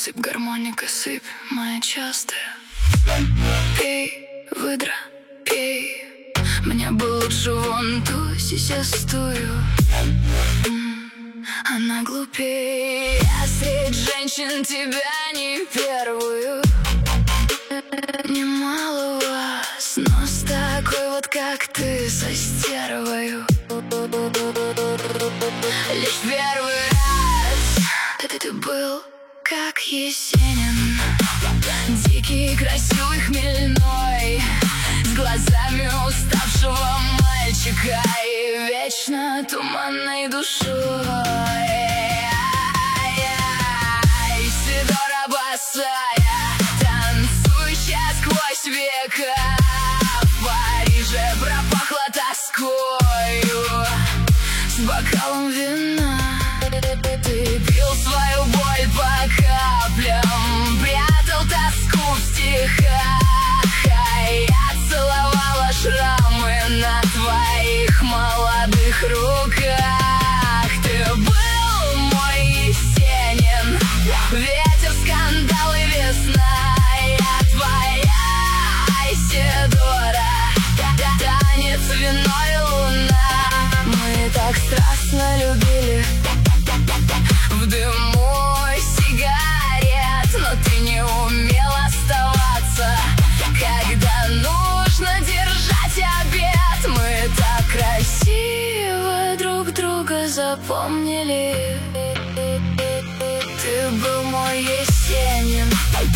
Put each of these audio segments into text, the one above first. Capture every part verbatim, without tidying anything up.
Сыпь, гармоника, сыпь, моя частая. Пей, выдра, пей. Мне бы лучше вон ту, сейчас тую. Она глупее. Я среди женщин тебя не первую. Немало вас, но с такой вот, как ты, со стервою. Лишь первый раз ты, ты, ты был как Есенин, дикий, красивый, хмельной, с глазами уставшего мальчика и вечно туманной душой. Сидора босая, танцующая сквозь века, в Париже пропахло тоскою. С бокалом вина ты пил свою боль по каплям, прятал тоску в стихах, а я целовала шрамы на твоих молодых руках. Ты был мой Есенин, ветер, скандал и весна. Я твоя Айседора, танец, вино и луна. Мы так страстно любили в дыму сигарет, но ты не умел оставаться, когда нужно держать обед. Мы так красиво друг друга запомнили. Ты был мой Есенин,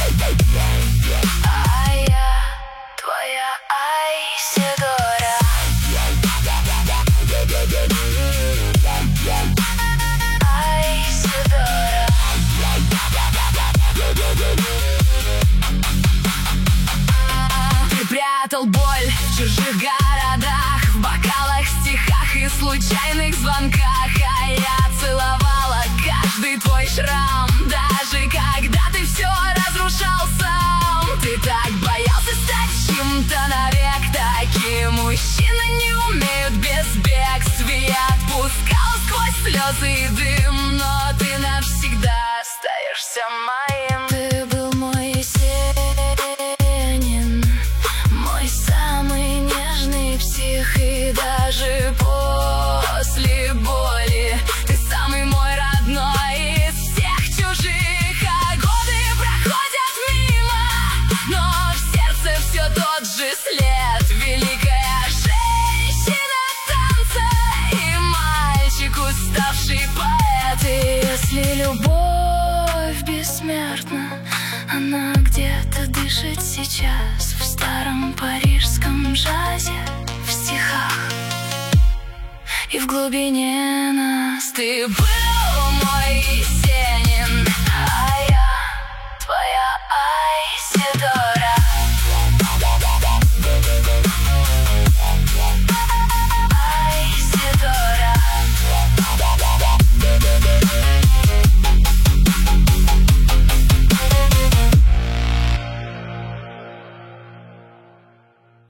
а я твоя Айседора. Айседора. Ты прятал боль в чужих городах, в бокалах, стихах и случайных звонках, а я целовала каждый твой шрам, даже когда ты все разрушал сам. Ты так боялся стать чьим-то навек. Такие мужчины не умеют без бегств. Я отпускал сквозь слезы и дым, но ты навсегда остаешься моим. Ты был мой Есенин, мой самый нежный псих, и даже после боли ты самый мой родной из всех чужих. А годы проходят мимо, но в сердце все тот же след. Великая женщина танца и мальчик, уставший поэт. И если любовь бессмертна, она где-то дышит сейчас в старом парижском джазе, в стихах и в глубине нас. Ты был мой